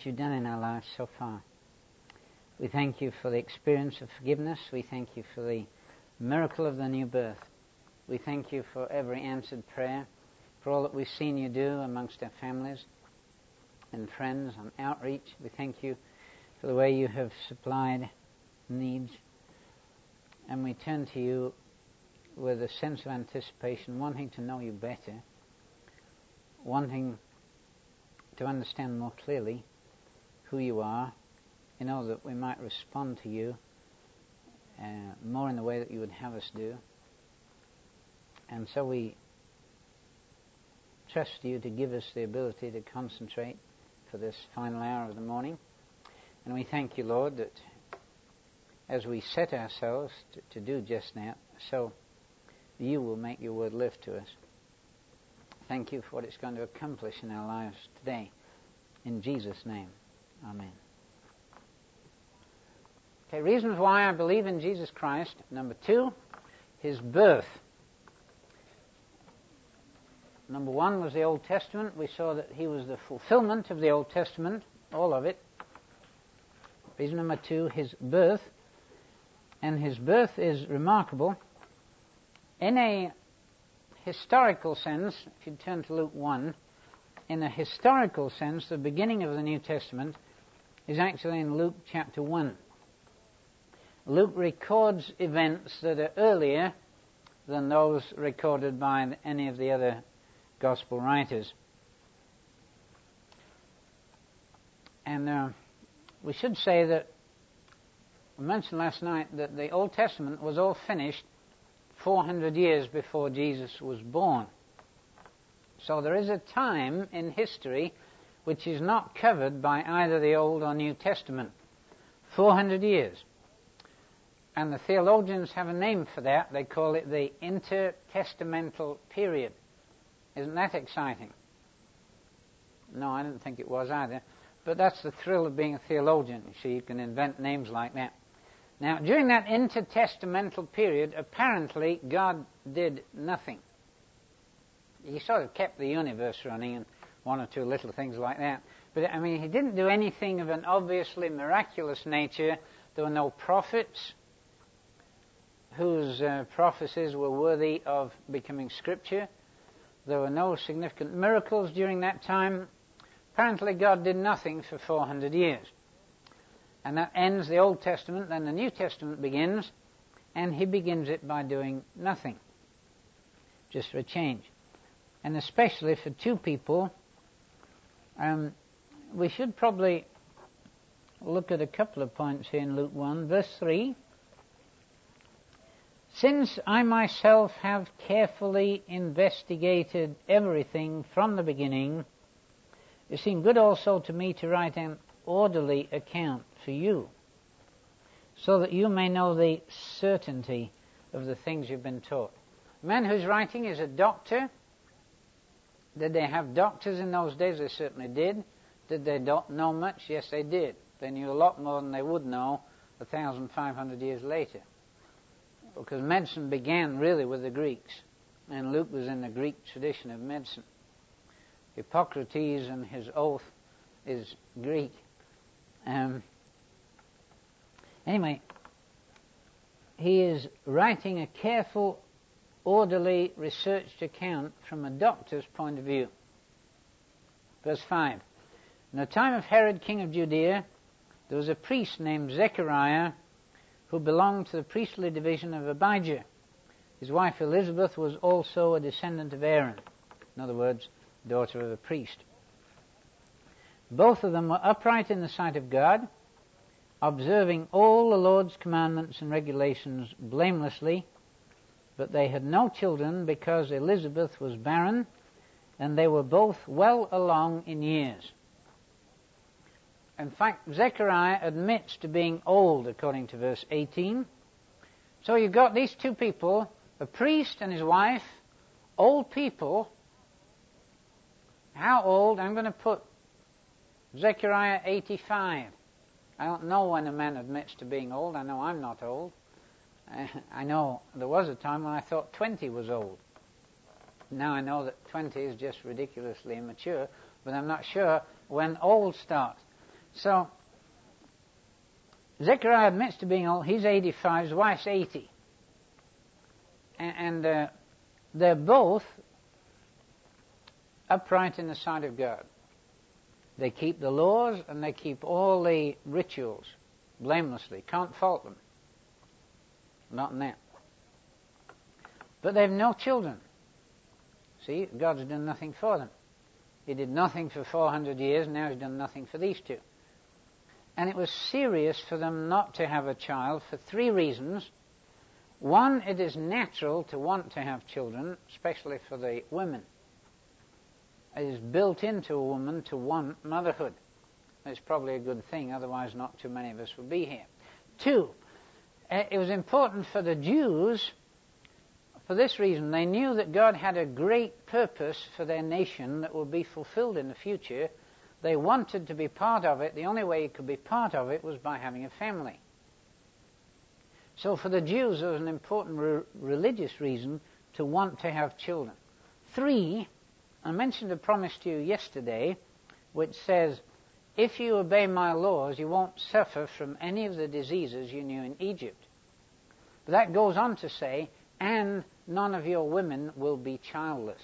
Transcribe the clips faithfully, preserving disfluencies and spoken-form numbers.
you've done in our lives so far. We thank you for the experience of forgiveness. We thank you for the miracle of the new birth. We thank you for every answered prayer, for all that we've seen you do amongst our families and friends on outreach. We thank you for the way you have supplied needs. And we turn to you with a sense of anticipation, wanting to know you better, wanting to understand more clearly who you are, in order that we might respond to you uh, more in the way that you would have us do. And so we trust you to give us the ability to concentrate for this final hour of the morning. And we thank you, Lord, that as we set ourselves to, to do just that, so you will make your word live to us. Thank you for what it's going to accomplish in our lives today. In Jesus' name, amen. Okay, reasons why I believe in Jesus Christ. Number two, his birth. Number one was the Old Testament. We saw that he was the fulfillment of the Old Testament, all of it. Reason number two, his birth. And his birth is remarkable. In a historical sense, if you turn to Luke one, in a historical sense, the beginning of the New Testament is actually in Luke chapter one. Luke records events that are earlier than those recorded by any of the other gospel writers. And uh, we should say that, I mentioned last night that the Old Testament was all finished four hundred years before Jesus was born. So there is a time in history which is not covered by either the Old or New Testament. four hundred years. And the theologians have a name for that. They call it the intertestamental period. Isn't that exciting? No, I didn't think it was either. But that's the thrill of being a theologian. You see, you can invent names like that. Now, during that intertestamental period, apparently God did nothing. He sort of kept the universe running and one or two little things like that. But, I mean, he didn't do anything of an obviously miraculous nature. There were no prophets whose uh, prophecies were worthy of becoming scripture. There were no significant miracles during that time. Apparently God did nothing for four hundred years. And that ends the Old Testament, then the New Testament begins, and he begins it by doing nothing, just for a change. And especially for two people, um, we should probably look at a couple of points here in Luke one, verse three. Since I myself have carefully investigated everything from the beginning, it seemed good also to me to write an orderly account for you, so that you may know the certainty of the things you've been taught. The man who's writing is a doctor. Did they have doctors in those days? They certainly did. Did they not know much? Yes, they did. They knew a lot more than they would know one thousand five hundred years later. Because medicine began really with the Greeks, and Luke was in the Greek tradition of medicine. Hippocrates and his oath is Greek. Um, anyway, he is writing a careful, orderly, researched account from a doctor's point of view. Verse five. In the time of Herod, king of Judea, there was a priest named Zechariah who belonged to the priestly division of Abijah. His wife Elizabeth was also a descendant of Aaron. In other words, daughter of a priest. Both of them were upright in the sight of God, observing all the Lord's commandments and regulations blamelessly, but they had no children because Elizabeth was barren, and they were both well along in years. In fact, Zechariah admits to being old, according to verse eighteen. So you've got these two people, a priest and his wife, old people. How old? I'm going to put Zechariah eighty-five. I don't know when a man admits to being old. I know I'm not old. I know there was a time when I thought twenty was old. Now I know that twenty is just ridiculously immature, but I'm not sure when old starts. So, Zechariah admits to being old. He's eighty-five, his wife's eighty. And, and uh, they're both upright in the sight of God. They keep the laws and they keep all the rituals blamelessly. Can't fault them. Not in that. But they have no children. See, God's done nothing for them. He did nothing for four hundred years, and now he's done nothing for these two. And it was serious for them not to have a child for three reasons. One, it is natural to want to have children, especially for the women. It is built into a woman to want motherhood. It's probably a good thing, otherwise not too many of us would be here. Two, it was important for the Jews. For this reason, they knew that God had a great purpose for their nation that would be fulfilled in the future. They wanted to be part of it. The only way you could be part of it was by having a family. So for the Jews, there was an important re- religious reason to want to have children. Three, I mentioned a promise to you yesterday, which says, if you obey my laws, you won't suffer from any of the diseases you knew in Egypt. But that goes on to say, and none of your women will be childless.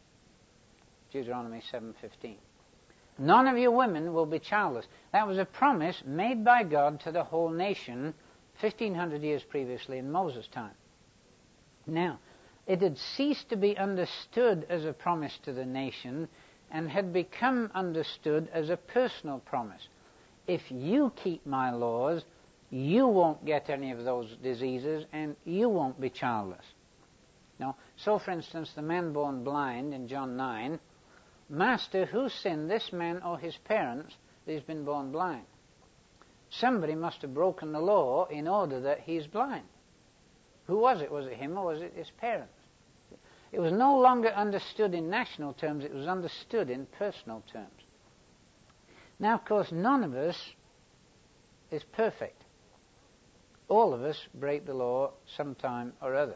Deuteronomy seven fifteen. None of your women will be childless. That was a promise made by God to the whole nation fifteen hundred years previously in Moses' time. Now, it had ceased to be understood as a promise to the nation and had become understood as a personal promise. If you keep my laws, you won't get any of those diseases and you won't be childless. Now, so for instance, the man born blind in John nine, Master, who sinned, this man or his parents, that he's been born blind? Somebody must have broken the law in order that he's blind. Who was it? Was it him or was it his parents? It was no longer understood in national terms, it was understood in personal terms. Now, of course, none of us is perfect. All of us break the law sometime or other.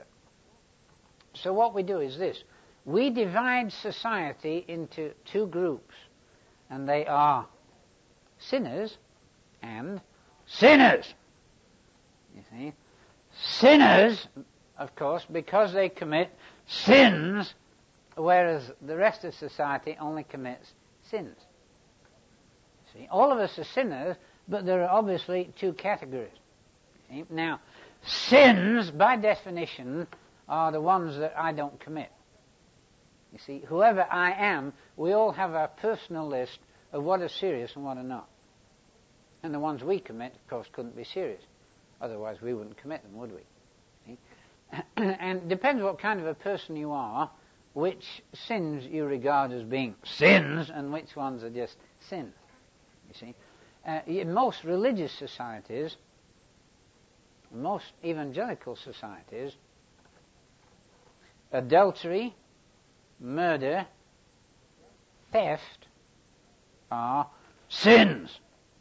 So what we do is this. We divide society into two groups, and they are sinners and sinners. You see? Sinners, of course, because they commit sins, whereas the rest of society only commits sins. See? All of us are sinners, but there are obviously two categories. See? Now, sins, by definition, are the ones that I don't commit. You see, whoever I am, we all have our personal list of what are serious and what are not. And the ones we commit, of course, couldn't be serious. Otherwise, we wouldn't commit them, would we? See? And it depends what kind of a person you are, which sins you regard as being sins and which ones are just sins. You see, uh, in most religious societies, most evangelical societies, adultery, murder, theft are sins.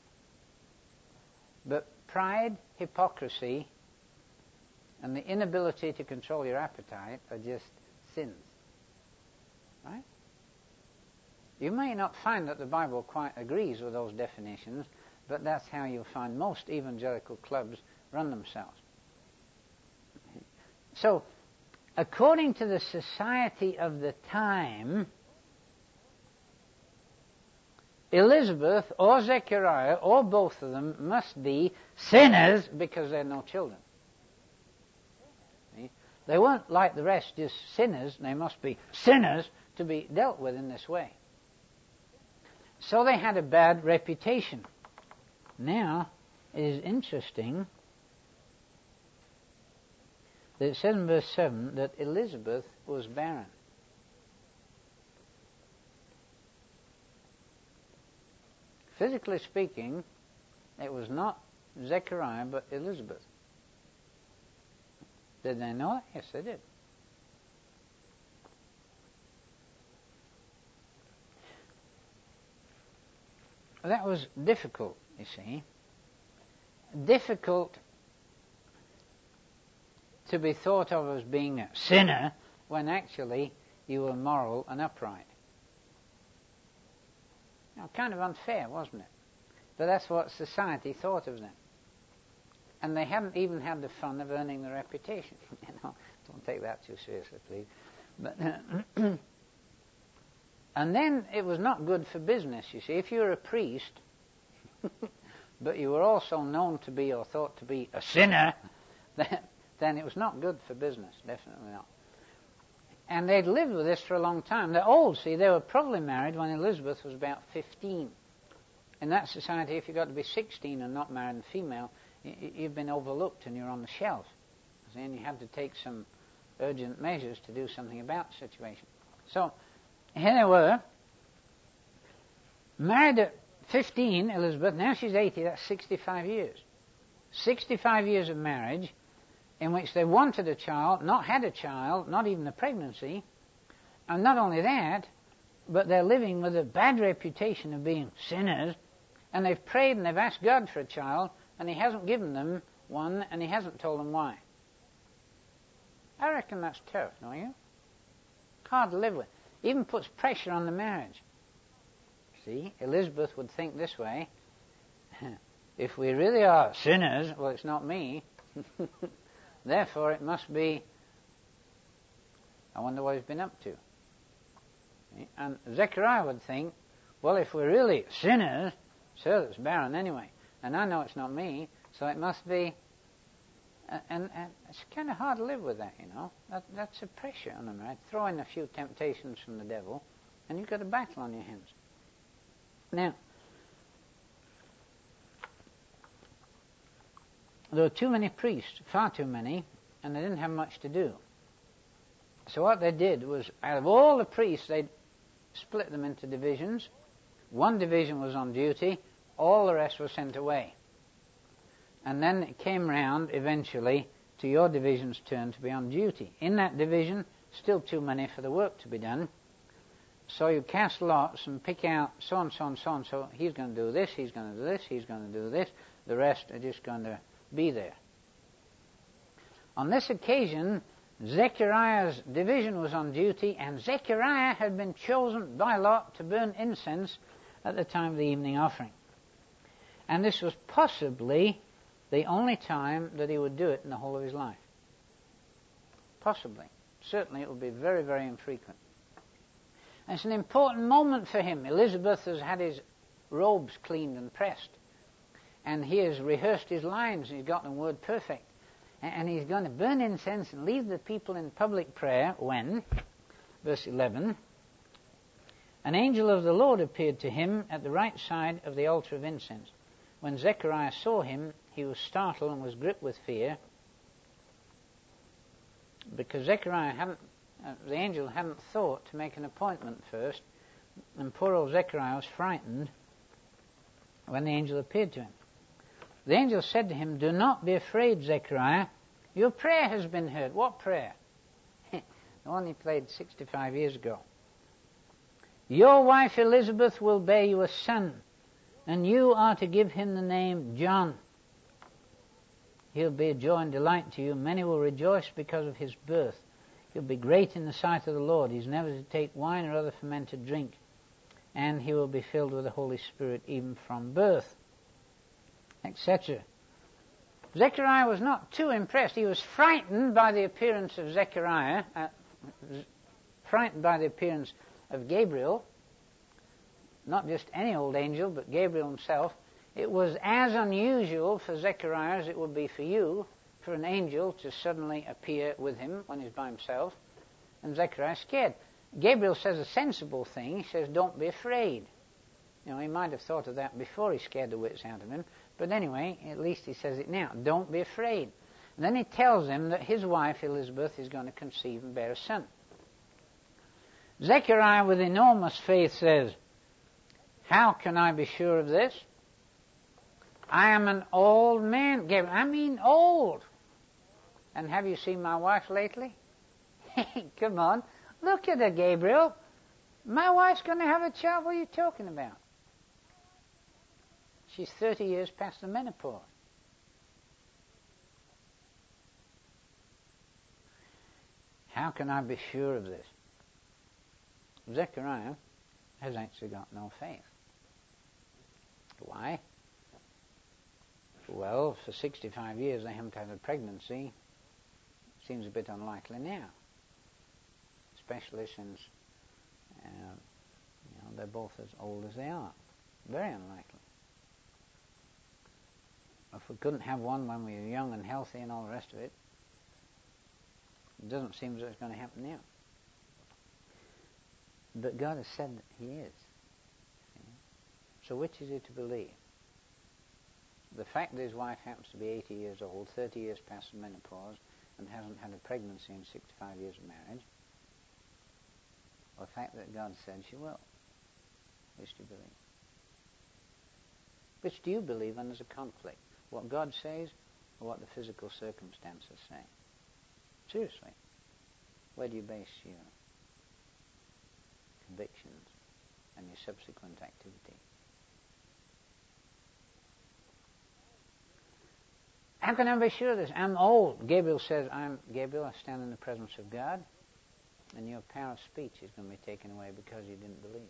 But pride, hypocrisy, and the inability to control your appetite are just sins. Right? You may not find that the Bible quite agrees with those definitions, but that's how you'll find most evangelical clubs run themselves. So, according to the society of the time, Elizabeth or Zechariah or both of them must be sinners because they had no children. See? They weren't like the rest just sinners. They must be sinners to be dealt with in this way. So they had a bad reputation. Now, it is interesting that it says in verse seven that Elizabeth was barren. Physically speaking, it was not Zechariah but Elizabeth. Did they know it? Yes, they did. That was difficult, you see. Difficult to be thought of as being a sinner when actually you were moral and upright. Now, kind of unfair, wasn't it? But that's what society thought of them. And they hadn't even had the fun of earning the reputation. You know, don't take that too seriously, please. But uh, and then it was not good for business, you see. If you were a priest, but you were also known to be or thought to be a sinner, then, then it was not good for business, definitely not. And they'd lived with this for a long time. They're old, see. They were probably married when Elizabeth was about fifteen. In that society, if you got to be sixteen and not married and female, you've been overlooked and you're on the shelf. And you had to take some urgent measures to do something about the situation. So, here they were, married at fifteen, Elizabeth, now she's eighty, that's sixty-five years. sixty-five years of marriage in which they wanted a child, not had a child, not even a pregnancy, and not only that, but they're living with a bad reputation of being sinners, and they've prayed and they've asked God for a child, and he hasn't given them one, and he hasn't told them why. I reckon that's tough, don't you? Hard to live with. Even puts pressure on the marriage. See, Elizabeth would think this way. If we really are sinners, well, it's not me. Therefore, it must be, I wonder what he's been up to. And Zechariah would think, well, if we're really sinners, so it's barren anyway. And I know it's not me, so it must be. And, and it's kind of hard to live with that, you know. That, that's a pressure on them, right? Throw in a few temptations from the devil, and you've got a battle on your hands. Now, there were too many priests, far too many, and they didn't have much to do. So what they did was, out of all the priests, they split them into divisions. One division was on duty, all the rest were sent away. And then it came round, eventually, to your division's turn to be on duty. In that division, still too many for the work to be done. So you cast lots and pick out so and so and so and so. He's going to do this, he's going to do this, he's going to do this. The rest are just going to be there. On this occasion, Zechariah's division was on duty, and Zechariah had been chosen by lot to burn incense at the time of the evening offering. And this was possibly the only time that he would do it in the whole of his life. Possibly. Certainly it would be very, very infrequent. And it's an important moment for him. Elizabeth has had his robes cleaned and pressed. And he has rehearsed his lines, and he's got them word perfect. And he's going to burn incense and lead the people in public prayer when, verse eleven, an angel of the Lord appeared to him at the right side of the altar of incense. When Zechariah saw him, he was startled and was gripped with fear, because Zechariah hadn't, uh, the angel hadn't thought to make an appointment first, and poor old Zechariah was frightened when the angel appeared to him. The angel said to him, "Do not be afraid, Zechariah. Your prayer has been heard." What prayer? The one he played sixty-five years ago. "Your wife Elizabeth will bear you a son, and you are to give him the name John. He'll be a joy and delight to you. Many will rejoice because of his birth. He'll be great in the sight of the Lord. He's never to take wine or other fermented drink, and he will be filled with the Holy Spirit even from birth," et cetera. Zechariah was not too impressed. He was frightened by the appearance of Zechariah, uh, frightened by the appearance of Gabriel, not just any old angel, but Gabriel himself. It was as unusual for Zechariah as it would be for you, for an angel to suddenly appear with him when he's by himself, and Zechariah's scared. Gabriel says a sensible thing. He says, "Don't be afraid." You know, he might have thought of that before he scared the wits out of him, but anyway, at least he says it now. Don't be afraid. And then he tells him that his wife, Elizabeth, is going to conceive and bear a son. Zechariah, with enormous faith, says, "How can I be sure of this? I am an old man." Gabriel, I mean old. "And have you seen my wife lately?" Come on, look at her, Gabriel. "My wife's going to have a child. What are you talking about? She's thirty years past the menopause." How can I be sure of this? Zechariah has actually got no faith. Why? Well, for sixty-five years they haven't had a pregnancy. Seems a bit unlikely now, especially since uh, you know, they're both as old as they are. Very unlikely. If we couldn't have one when we were young and healthy and all the rest of it, it doesn't seem as though it's going to happen now. But God has said that He is. So which is it to believe? The fact that his wife happens to be eighty years old, thirty years past the menopause, and hasn't had a pregnancy in sixty-five years of marriage, or the fact that God said she will. Which do you believe? Which do you believe when there's a conflict? What God says or what the physical circumstances say? Seriously. Where do you base your convictions and your subsequent activity? How can I be sure of this? I'm old. Gabriel says, I'm Gabriel, I stand in the presence of God, and your power of speech is going to be taken away because you didn't believe.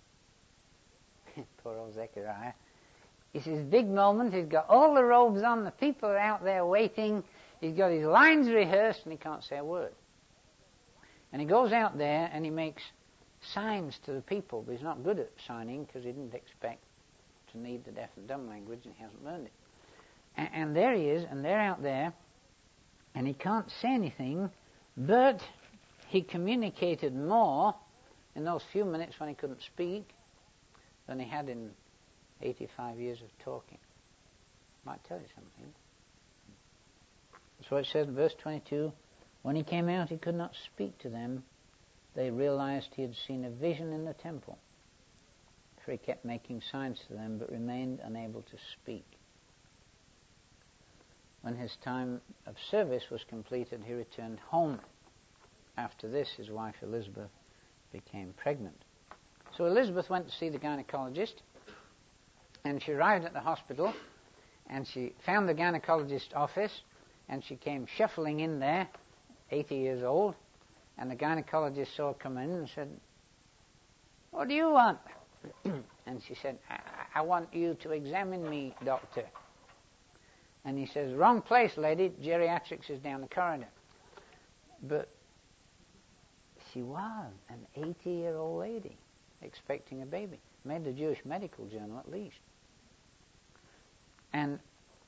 Poor old Zechariah. It's his big moment. He's got all the robes on. The people are out there waiting. He's got his lines rehearsed, and he can't say a word. And he goes out there, and he makes signs to the people, but he's not good at signing because he didn't expect to need the deaf and dumb language, and he hasn't learned it. And, and there he is, and they're out there, and he can't say anything, but he communicated more in those few minutes when he couldn't speak than he had in eighty-five years of talking. Might tell you something. That's what it says in verse twenty-two. When he came out, he could not speak to them. They realized he had seen a vision in the temple. For he kept making signs to them, but remained unable to speak. When his time of service was completed, he returned home. After this, his wife Elizabeth became pregnant. So Elizabeth went to see the gynecologist, and she arrived at the hospital, and she found the gynecologist's office, and she came shuffling in there, eighty years old, and the gynecologist saw her come in and said, "What do you want?" And she said, I-, I want you to examine me, doctor. And he says, "Wrong place, lady. Geriatrics is down the corridor." But she was an eighty-year-old lady expecting a baby. Made the Jewish Medical Journal at least. And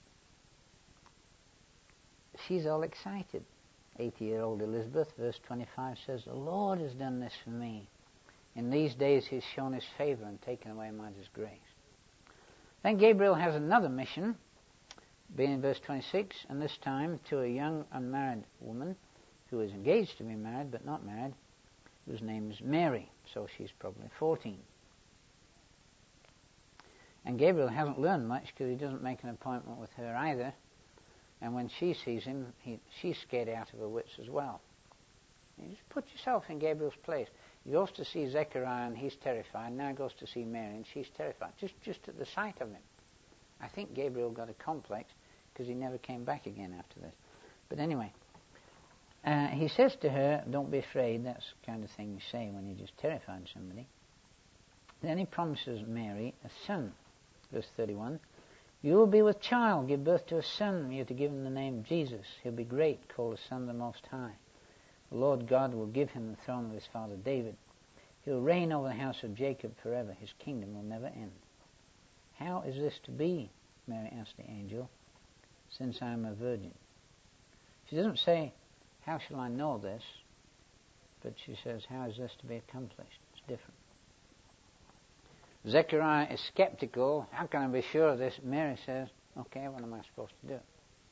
she's all excited. eighty-year-old Elizabeth, verse twenty-five says, "The Lord has done this for me. In these days he's shown his favor and taken away my disgrace." Then Gabriel has another mission, being in verse twenty-six, and this time to a young unmarried woman who is engaged to be married but not married, whose name is Mary, so she's probably fourteen. And Gabriel hasn't learned much because he doesn't make an appointment with her either. And when she sees him, he, she's scared out of her wits as well. You just put yourself in Gabriel's place. He goes to see Zechariah and he's terrified. Now he goes to see Mary and she's terrified. Just, just at the sight of him. I think Gabriel got a complex because he never came back again after this. But anyway, uh, he says to her, "Don't be afraid." That's the kind of thing you say when you're just terrifying somebody. Then he promises Mary a son. Verse thirty-one. "You will be with child, give birth to a son. You are to give him the name Jesus. He'll be great, called the Son of the Most High. The Lord God will give him the throne of his father David. He'll reign over the house of Jacob forever. His kingdom will never end." "How is this to be?" Mary asked the angel, "since I am a virgin?" She doesn't say, "How shall I know this?" But she says, "How is this to be accomplished?" It's different. Zechariah is skeptical. "How can I be sure of this?" Mary says, "Okay, what am I supposed to do?"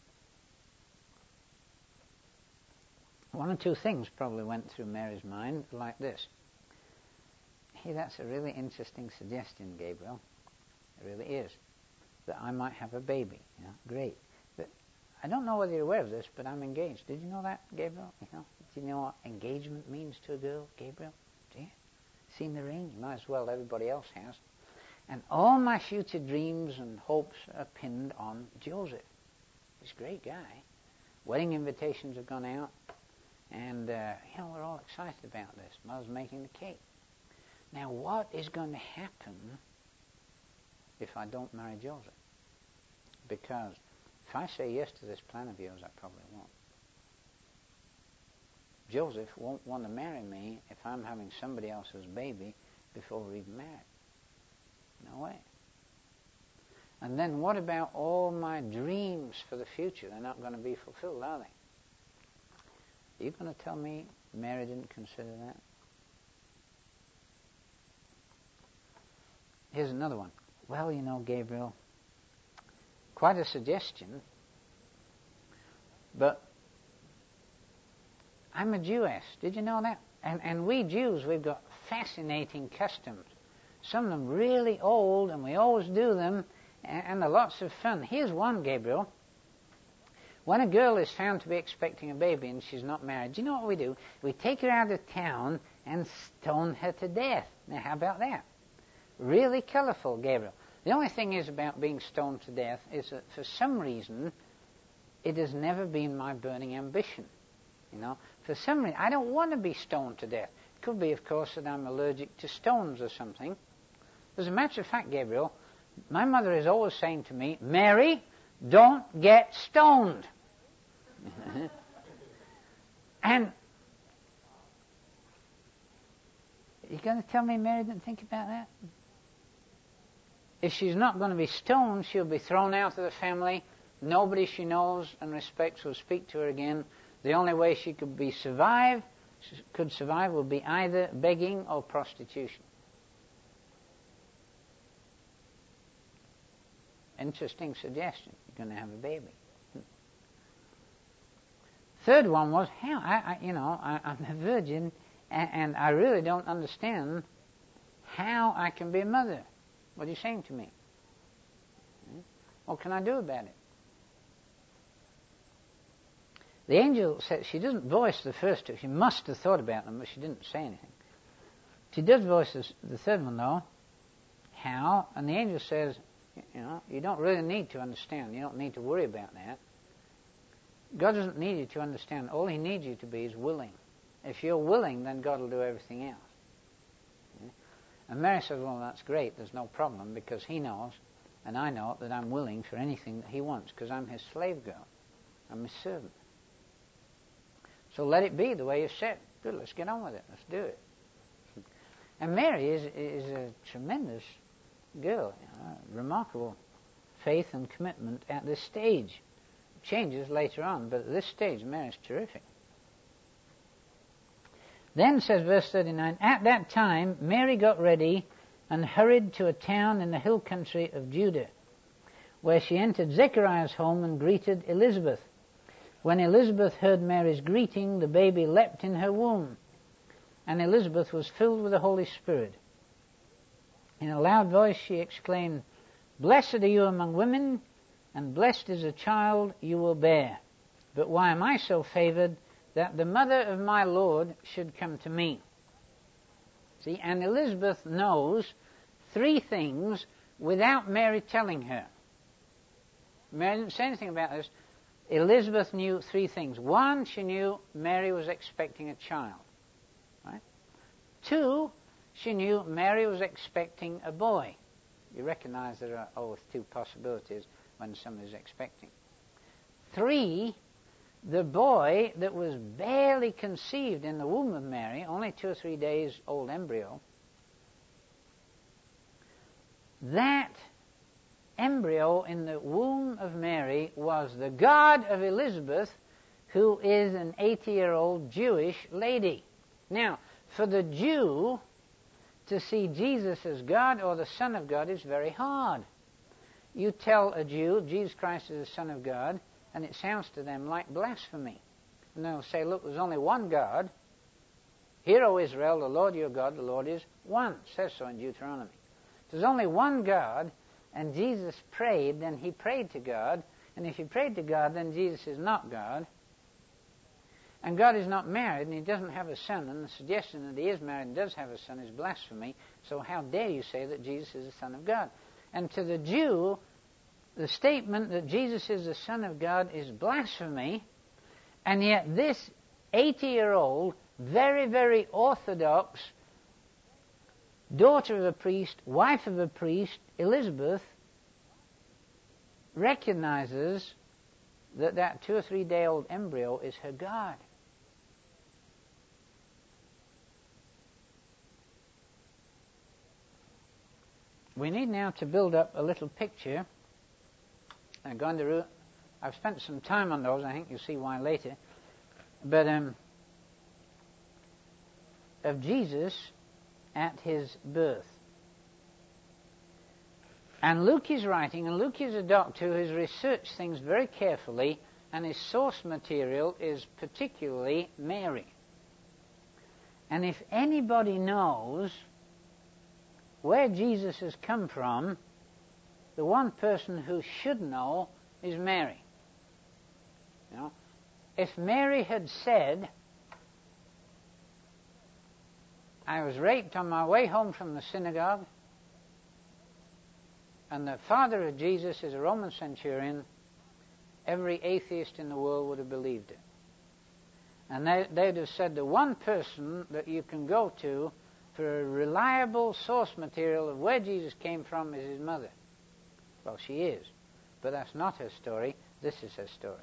One or two things probably went through Mary's mind like this. "Hey, that's a really interesting suggestion, Gabriel. It really is. That I might have a baby. You know, great. But I don't know whether you're aware of this, but I'm engaged. Did you know that, Gabriel? You know, do you know what engagement means to a girl, Gabriel? Do you? Seen the ring? You might as well. Everybody else has. And all my future dreams and hopes are pinned on Joseph. He's a great guy. Wedding invitations have gone out. And, uh, you know, we're all excited about this. Mother's making the cake. Now, what is going to happen if I don't marry Joseph? Because If I say yes to this plan of yours, I probably won't. Joseph won't want to marry me if I'm having somebody else's baby before we're even married. No way. And then what about all my dreams for the future? They're not going to be fulfilled, are they? Are you going to tell me Mary didn't consider that? Here's another one. Well, you know, Gabriel, quite a suggestion, but I'm a Jewess. Did you know that? And, and we Jews, we've got fascinating customs. Some of them really old, and we always do them, and, and they're lots of fun. Here's one, Gabriel. When a girl is found to be expecting a baby and she's not married, do you know what we do? We take her out of town and stone her to death. Now, how about that? Really colourful, Gabriel. The only thing is about being stoned to death is that for some reason it has never been my burning ambition. You know, for some reason I don't want to be stoned to death. It could be, of course, that I'm allergic to stones or something. As a matter of fact, Gabriel, my mother is always saying to me, Mary, don't get stoned. And you're going to tell me Mary didn't think about that? If she's not going to be stoned, she'll be thrown out of the family. Nobody she knows and respects will speak to her again. The only way she could be survive, could survive would be either begging or prostitution. Interesting suggestion. You're going to have a baby. Third one was, how I, I you know, I, I'm a virgin, and, and I really don't understand how I can be a mother. What are you saying to me? What can I do about it? The angel said, she doesn't voice the first two. She must have thought about them, but she didn't say anything. She does voice this, the third one, though. How? And the angel says, you know, you don't really need to understand. You don't need to worry about that. God doesn't need you to understand. All he needs you to be is willing. If you're willing, then God will do everything else. And Mary says, well, that's great, there's no problem, because he knows, and I know, that I'm willing for anything that he wants, because I'm his slave girl. I'm his servant. So let it be the way you said. Good, let's get on with it. Let's do it. And Mary is, is a tremendous girl, you know, remarkable faith and commitment at this stage. It changes later on, but at this stage, Mary's terrific. Then, says verse thirty-nine, at that time Mary got ready and hurried to a town in the hill country of Judah, where she entered Zechariah's home and greeted Elizabeth. When Elizabeth heard Mary's greeting, the baby leapt in her womb, and Elizabeth was filled with the Holy Spirit. In a loud voice she exclaimed, blessed are you among women, and blessed is the child you will bear. But why am I so favored that the mother of my Lord should come to me? See, and Elizabeth knows three things without Mary telling her. Mary didn't say anything about this. Elizabeth knew three things. One, she knew Mary was expecting a child. Right? Two, she knew Mary was expecting a boy. You recognize there are always two possibilities when somebody's expecting. Three, the boy that was barely conceived in the womb of Mary, only two or three days old embryo, that embryo in the womb of Mary was the God of Elizabeth, who is an eighty-year-old Jewish lady. Now, for the Jew to see Jesus as God or the Son of God is very hard. You tell a Jew Jesus Christ is the Son of God, and it sounds to them like blasphemy. And they'll say, look, there's only one God. Hear, O Israel, the Lord your God, the Lord is one. It says so in Deuteronomy. If there's only one God, and Jesus prayed, then he prayed to God. And if he prayed to God, then Jesus is not God. And God is not married, and he doesn't have a son. And the suggestion that he is married and does have a son is blasphemy. So how dare you say that Jesus is the Son of God? And to the Jew, the statement that Jesus is the Son of God is blasphemy. And yet this eighty-year-old, very, very orthodox daughter of a priest, wife of a priest, Elizabeth, recognizes that that two or three day old embryo is her God. We need now to build up a little picture. I'm going to. I've spent some time on those. I think you'll see why later. But um, of Jesus at his birth. And Luke is writing, and Luke is a doctor who has researched things very carefully, and his source material is particularly Mary. And if anybody knows where Jesus has come from, the one person who should know is Mary. You know, if Mary had said, I was raped on my way home from the synagogue, and the father of Jesus is a Roman centurion, every atheist in the world would have believed it. And they, they'd have said the one person that you can go to for a reliable source material of where Jesus came from is his mother. Well, she is, but that's not her story. This is her story.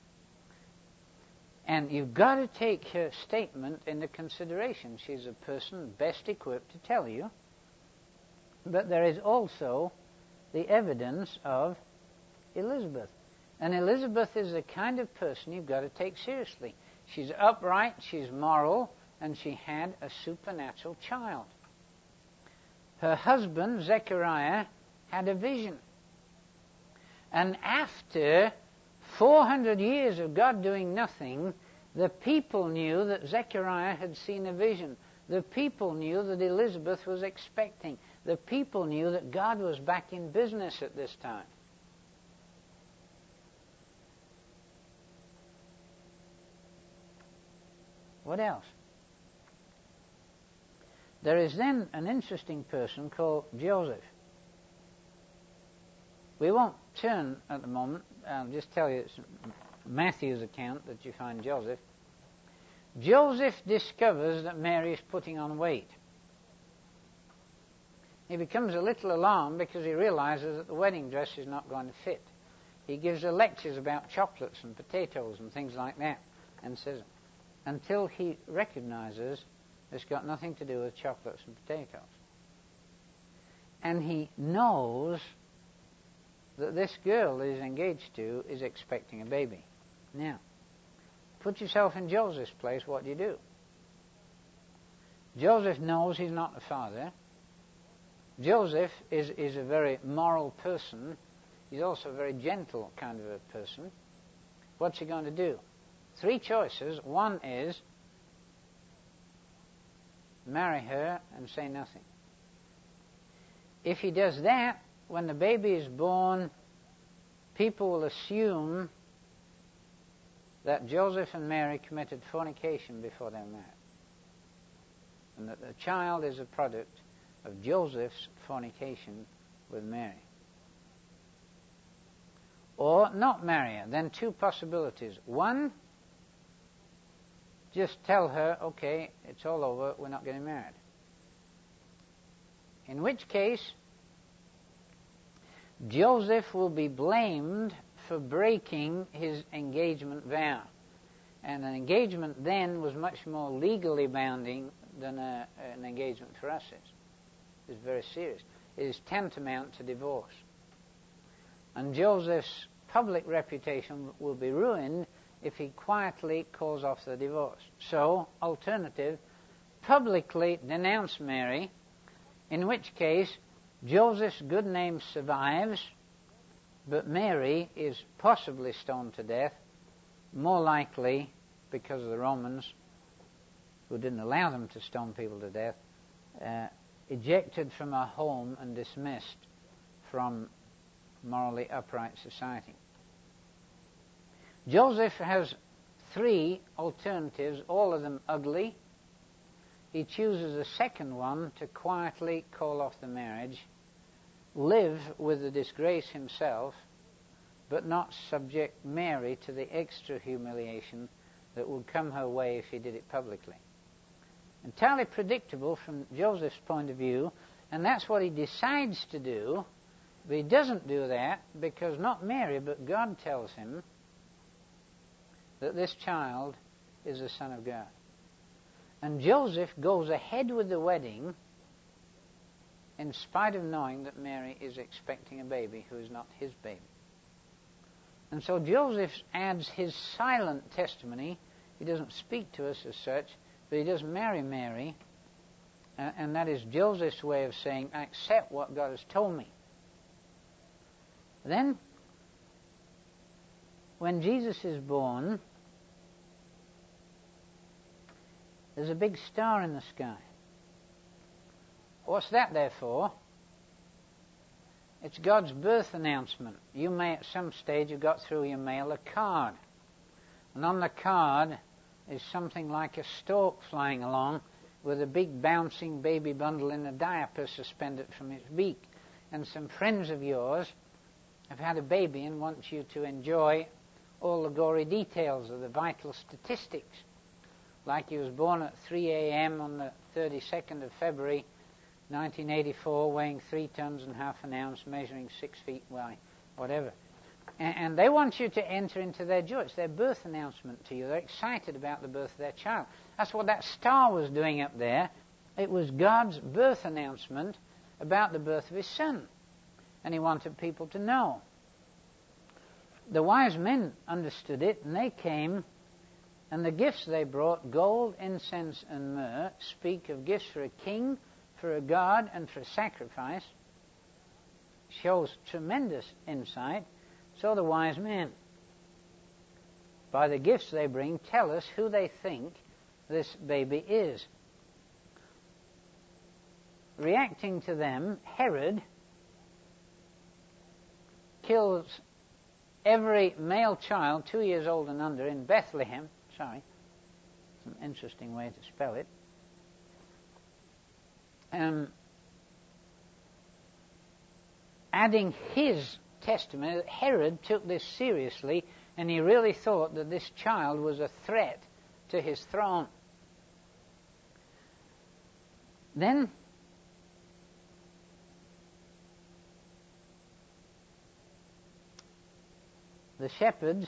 And you've got to take her statement into consideration. She's a person best equipped to tell you. But there is also the evidence of Elizabeth. And Elizabeth is the kind of person you've got to take seriously. She's upright, she's moral, and she had a supernatural child. Her husband, Zechariah, had a vision. And after four hundred years of God doing nothing, the people knew that Zechariah had seen a vision. The people knew that Elizabeth was expecting. The people knew that God was back in business at this time. What else? There is then an interesting person called Joseph. We won't turn at the moment. I'll just tell you it's Matthew's account that you find Joseph. Joseph discovers that Mary is putting on weight. He becomes a little alarmed because he realizes that the wedding dress is not going to fit. He gives her lectures about chocolates and potatoes and things like that, and says, until he recognizes it's got nothing to do with chocolates and potatoes. And he knows that this girl that he's engaged to is expecting a baby. Now, put yourself in Joseph's place, what do you do? Joseph knows he's not the father. Joseph is, is a very moral person. He's also a very gentle kind of a person. What's he going to do? Three choices. One is marry her and say nothing. If he does that, when the baby is born, people will assume that Joseph and Mary committed fornication before they were married, and that the child is a product of Joseph's fornication with Mary. Or not marry her. Then two possibilities. One, just tell her, okay, it's all over, we're not getting married. In which case, Joseph will be blamed for breaking his engagement vow. And an engagement then was much more legally bounding than a, an engagement for us is. It's very serious. It is tantamount to divorce. And Joseph's public reputation will be ruined if he quietly calls off the divorce. So, alternative, publicly denounce Mary, in which case Joseph's good name survives, but Mary is possibly stoned to death, more likely because of the Romans, who didn't allow them to stone people to death, uh, ejected from her home and dismissed from morally upright society. Joseph has three alternatives, all of them ugly. He chooses the second one to quietly call off the marriage, live with the disgrace himself, but not subject Mary to the extra humiliation that would come her way if he did it publicly. Entirely predictable from Joseph's point of view, and that's what he decides to do, but he doesn't do that because not Mary, but God tells him that this child is the Son of God. And Joseph goes ahead with the wedding in spite of knowing that Mary is expecting a baby who is not his baby. And so Joseph adds his silent testimony. He doesn't speak to us as such, but he does marry Mary, uh, and that is Joseph's way of saying, I accept what God has told me. Then, when Jesus is born, there's a big star in the sky. What's that there for? It's God's birth announcement. You may at some stage have got through your mail a card. And on the card is something like a stork flying along with a big bouncing baby bundle in a diaper suspended from its beak. And some friends of yours have had a baby and want you to enjoy all the gory details of the vital statistics. Like he was born at three a.m. on the thirty-second of February nineteen eighty-four, weighing three tons and half an ounce, measuring six feet wide, whatever. And, and they want you to enter into their joy. It's their birth announcement to you. They're excited about the birth of their child. That's what that star was doing up there. It was God's birth announcement about the birth of his son. And he wanted people to know. The wise men understood it, and they came, and the gifts they brought, gold, incense, and myrrh, speak of gifts for a king, for a god, and for a sacrifice. Shows tremendous insight. So the wise men, by the gifts they bring, tell us who they think this baby is. Reacting to them, Herod kills every male child two years old and under in Bethlehem. Sorry, it's an interesting way to spell it. Um, adding his testimony that Herod took this seriously and he really thought that this child was a threat to his throne. Then the shepherds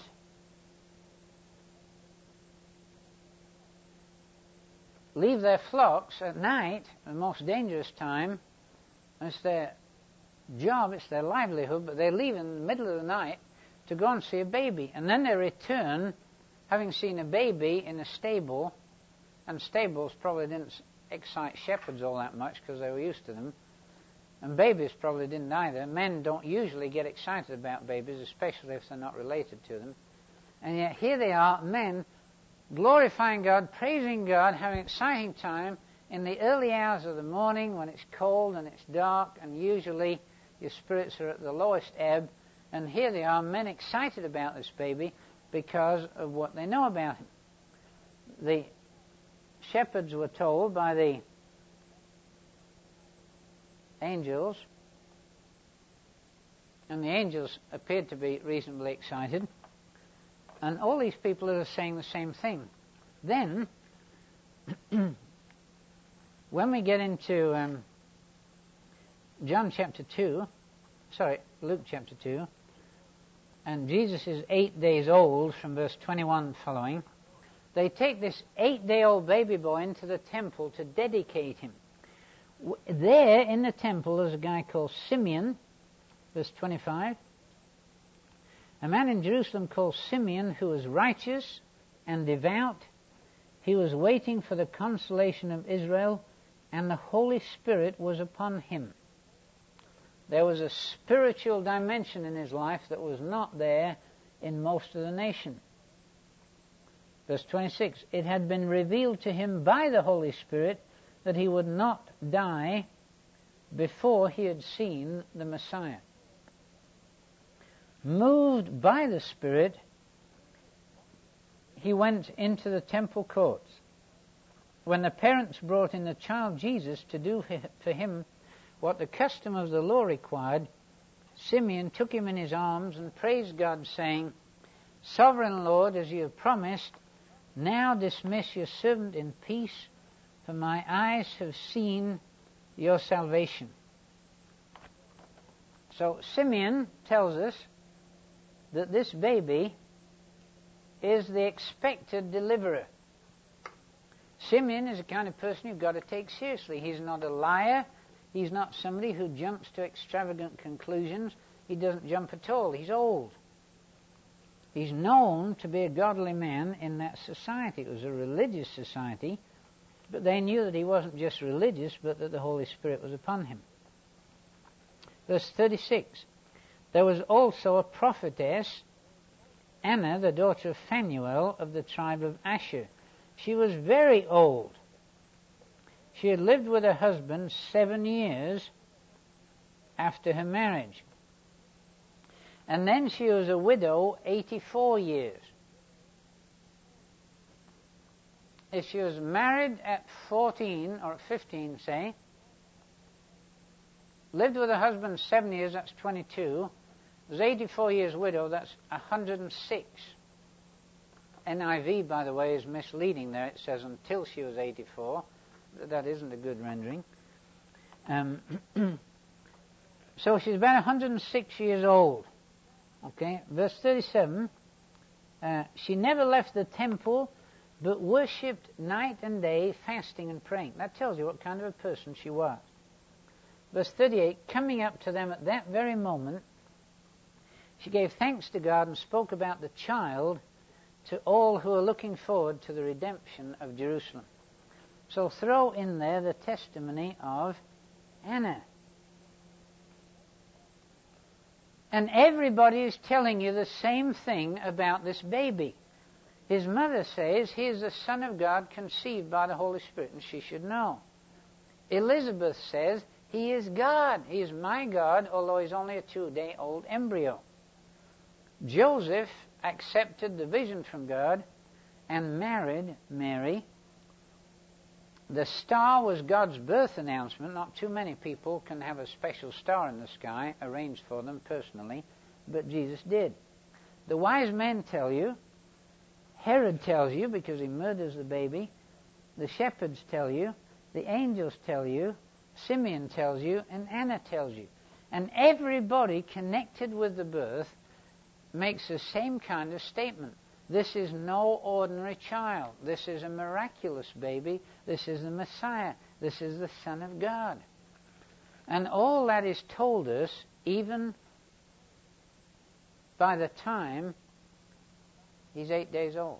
leave their flocks at night, the most dangerous time. It's their job, it's their livelihood, but they leave in the middle of the night to go and see a baby. And then they return, having seen a baby in a stable, and stables probably didn't excite shepherds all that much because they were used to them. And babies probably didn't either. Men don't usually get excited about babies, especially if they're not related to them. And yet here they are, men, glorifying God, praising God, having an exciting time in the early hours of the morning when it's cold and it's dark, and usually your spirits are at the lowest ebb. And here they are, men excited about this baby because of what they know about him. The shepherds were told by the angels, and the angels appeared to be reasonably excited, and all these people are saying the same thing. Then, when we get into um, John chapter two, sorry, Luke chapter two, and Jesus is eight days old from verse twenty-one following, they take this eight-day-old baby boy into the temple to dedicate him. There in the temple there's a guy called Simeon, verse twenty-five. A man in Jerusalem called Simeon, who was righteous and devout. He was waiting for the consolation of Israel, and the Holy Spirit was upon him. There was a spiritual dimension in his life that was not there in most of the nation. Verse twenty-six, it had been revealed to him by the Holy Spirit that he would not die before he had seen the Messiah. Moved by the Spirit, he went into the temple courts. When the parents brought in the child Jesus to do for him what the custom of the law required, Simeon took him in his arms and praised God, saying, Sovereign Lord, as you have promised, now dismiss your servant in peace, for my eyes have seen your salvation. So Simeon tells us that this baby is the expected deliverer. Simeon is the kind of person you've got to take seriously. He's not a liar. He's not somebody who jumps to extravagant conclusions. He doesn't jump at all. He's old. He's known to be a godly man in that society. It was a religious society, but they knew that he wasn't just religious, but that the Holy Spirit was upon him. Verse thirty-six. There was also a prophetess, Anna, the daughter of Phanuel of the tribe of Asher. She was very old. She had lived with her husband seven years after her marriage. And then she was a widow eighty-four years. If she was married at fourteen or at fifteen, say, lived with her husband seven years, that's twenty-two, was eighty-four years widow, that's one hundred six. N I V, by the way, is misleading there. It says until she was eighty-four. That isn't a good rendering. Um, so she's about one hundred six years old. Okay, verse thirty-seven. Uh, she never left the temple, but worshipped night and day, fasting and praying. That tells you what kind of a person she was. Verse thirty-eight, coming up to them at that very moment, she gave thanks to God and spoke about the child to all who are looking forward to the redemption of Jerusalem. So throw in there the testimony of Anna. And everybody is telling you the same thing about this baby. His mother says he is the Son of God conceived by the Holy Spirit, and she should know. Elizabeth says he is God. He is my God, although he's only a two-day-old embryo. Joseph accepted the vision from God and married Mary. The star was God's birth announcement. Not too many people can have a special star in the sky arranged for them personally, but Jesus did. The wise men tell you, Herod tells you because he murders the baby, the shepherds tell you, the angels tell you, Simeon tells you, and Anna tells you. And everybody connected with the birth makes the same kind of statement. This is no ordinary child. This is a miraculous baby. This is the Messiah. This is the Son of God. And all that is told us even by the time he's eight days old.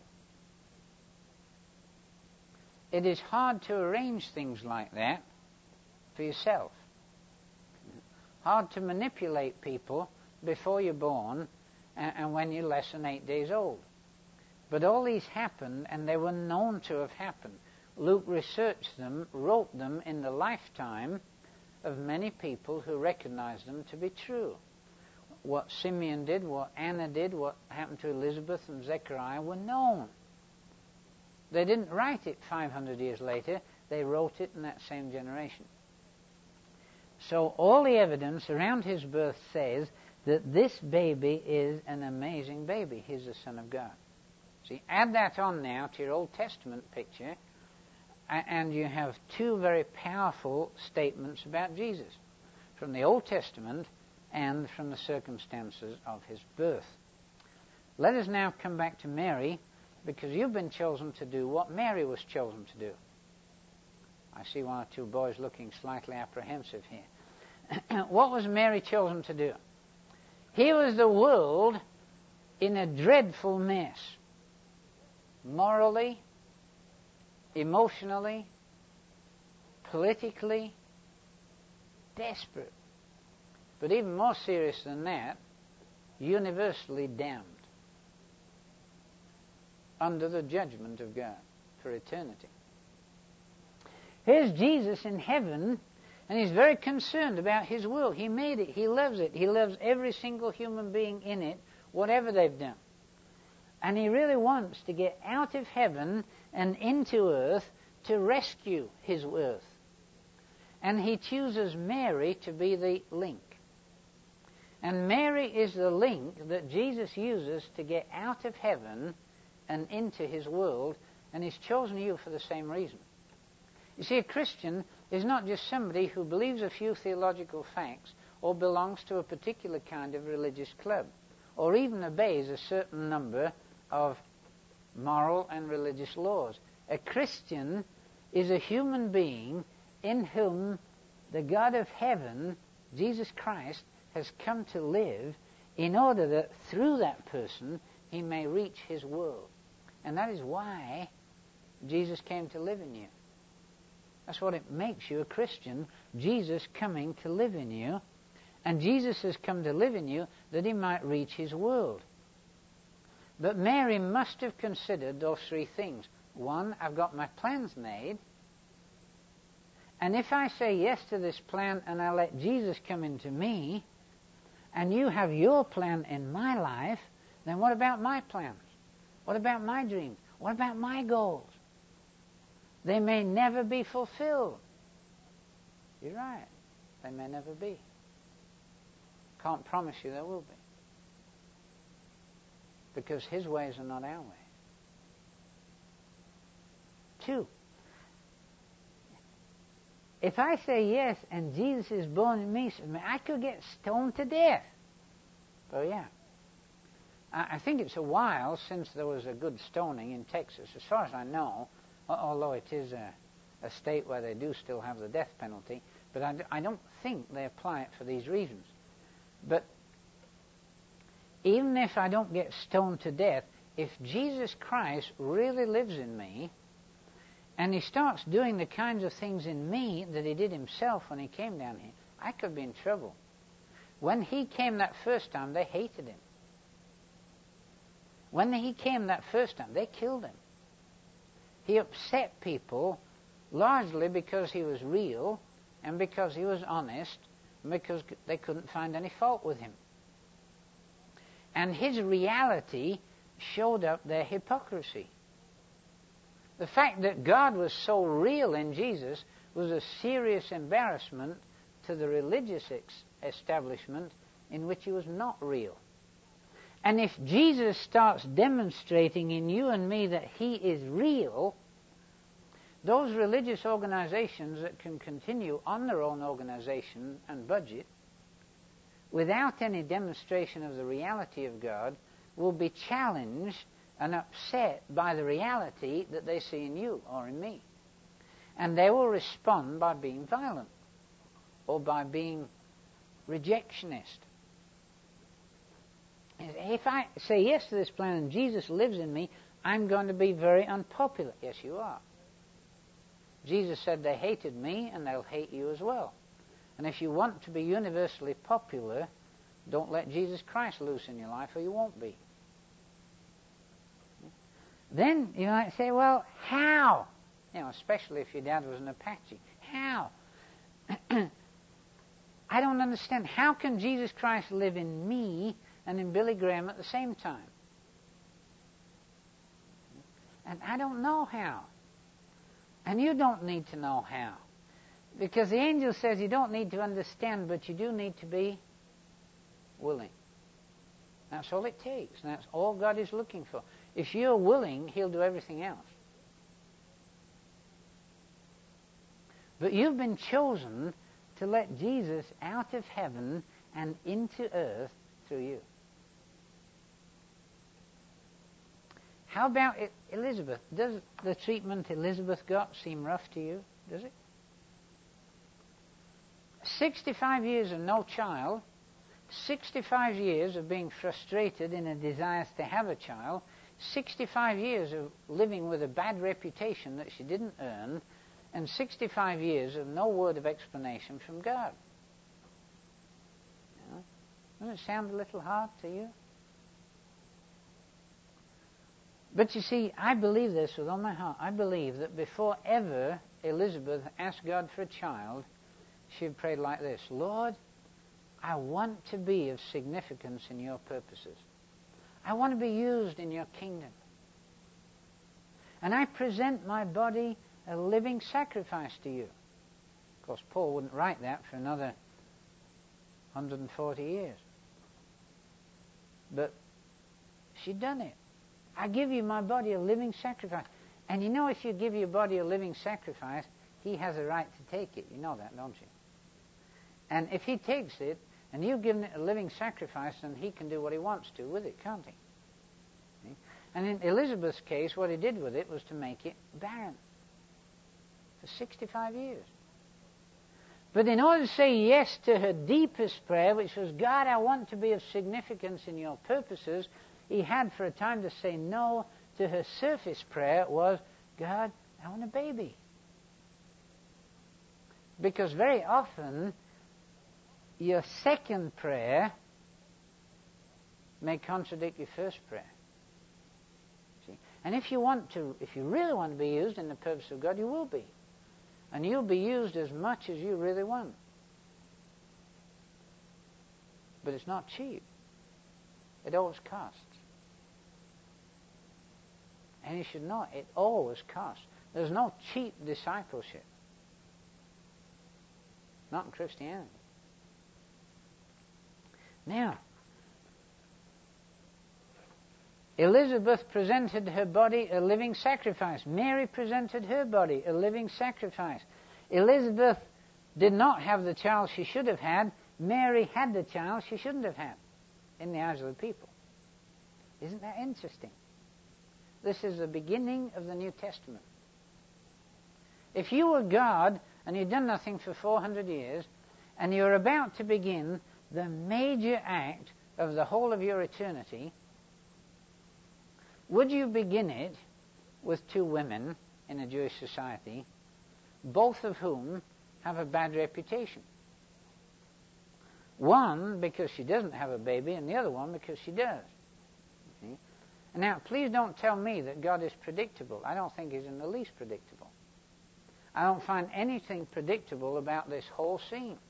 It is hard to arrange things like that for yourself. Hard to manipulate people before you're born and, and when you're less than eight days old. But all these happened, and they were known to have happened. Luke researched them, wrote them in the lifetime of many people who recognized them to be true. What Simeon did, what Anna did, what happened to Elizabeth and Zechariah were known. They didn't write it five hundred years later. They wrote it in that same generation. So all the evidence around his birth says that this baby is an amazing baby. He's the Son of God. See, add that on now to your Old Testament picture, and you have two very powerful statements about Jesus from the Old Testament and from the circumstances of his birth. Let us now come back to Mary, because you've been chosen to do what Mary was chosen to do. I see one or two boys looking slightly apprehensive here. What was Mary chosen to do? Here was the world in a dreadful mess. Morally, emotionally, politically, desperate. But even more serious than that, universally damned under the judgment of God for eternity. Here's Jesus in heaven, and he's very concerned about his world. He made it. He loves it. He loves every single human being in it, whatever they've done. And he really wants to get out of heaven and into earth to rescue his earth. And he chooses Mary to be the link. And Mary is the link that Jesus uses to get out of heaven and into his world, and he's chosen you for the same reason. You see, a Christian is not just somebody who believes a few theological facts or belongs to a particular kind of religious club or even obeys a certain number of moral and religious laws. A Christian is a human being in whom the God of heaven, Jesus Christ, has come to live in order that through that person he may reach his world. And that is why Jesus came to live in you. That's what it makes you a Christian, Jesus coming to live in you. And Jesus has come to live in you that he might reach his world. But Mary must have considered those three things. One, I've got my plans made. And if I say yes to this plan and I let Jesus come into me, and you have your plan in my life, then what about my plans? What about my dreams? What about my goals? They may never be fulfilled. You're right. They may never be. Can't promise you there will be. Because his ways are not our ways. Two, if I say yes and Jesus is born in me, I could get stoned to death. Oh yeah. I think it's a while since there was a good stoning in Texas. As far as I know, although it is a, a state where they do still have the death penalty, but I, I don't think they apply it for these reasons. But even if I don't get stoned to death, if Jesus Christ really lives in me, and he starts doing the kinds of things in me that he did himself when he came down here, I could be in trouble. When he came that first time, they hated him. When he came that first time, they killed him. He upset people largely because he was real and because he was honest and because they couldn't find any fault with him. And his reality showed up their hypocrisy. The fact that God was so real in Jesus was a serious embarrassment to the religious ex- establishment in which he was not real. And if Jesus starts demonstrating in you and me that he is real, those religious organizations that can continue on their own organization and budget without any demonstration of the reality of God will be challenged and upset by the reality that they see in you or in me. And they will respond by being violent or by being rejectionist. If I say yes to this plan and Jesus lives in me, I'm going to be very unpopular. Yes, you are. Jesus said they hated me and they'll hate you as well. And if you want to be universally popular, don't let Jesus Christ loose in your life or you won't be. Then you might say, well, how? You know, especially if your dad was an Apache. How? I don't understand. How can Jesus Christ live in me and in Billy Graham at the same time? And I don't know how. And you don't need to know how. Because the angel says you don't need to understand, but you do need to be willing. That's all it takes. And that's all God is looking for. If you're willing, he'll do everything else. But you've been chosen to let Jesus out of heaven and into earth through you. How about Elizabeth? Does the treatment Elizabeth got seem rough to you? Does it? sixty-five years of no child, sixty-five years of being frustrated in a desire to have a child, sixty-five years of living with a bad reputation that she didn't earn, and sixty-five years of no word of explanation from God. You know? Doesn't it sound a little hard to you? But you see, I believe this with all my heart. I believe that before ever Elizabeth asked God for a child, she prayed like this: Lord, I want to be of significance in your purposes. I want to be used in your kingdom. And I present my body a living sacrifice to you. Of course, Paul wouldn't write that for another one hundred forty years. But she'd done it. I give you my body a living sacrifice. And you know, if you give your body a living sacrifice, he has a right to take it. You know that, don't you? And if he takes it, and you've given it a living sacrifice, then he can do what he wants to with it, can't he? See? And in Elizabeth's case, what he did with it was to make it barren for sixty-five years. But in order to say yes to her deepest prayer, which was, God, I want to be of significance in your purposes, he had for a time to say no to her surface prayer was, God, I want a baby. Because very often, your second prayer may contradict your first prayer. See? And if you want to, if you really want to be used in the purpose of God, you will be. And you'll be used as much as you really want. But it's not cheap. It always costs. And you should know it always costs. There's no cheap discipleship. Not in Christianity. Now, Elizabeth presented her body a living sacrifice. Mary presented her body a living sacrifice. Elizabeth did not have the child she should have had. Mary had the child she shouldn't have had in the eyes of the people. Isn't that interesting? This is the beginning of the New Testament. If you were God and you'd done nothing for four hundred years and you're about to begin the major act of the whole of your eternity, would you begin it with two women in a Jewish society, both of whom have a bad reputation? One because she doesn't have a baby, and the other one because she does. See? And now, please don't tell me that God is predictable. I don't think he's in the least predictable. I don't find anything predictable about this whole scene.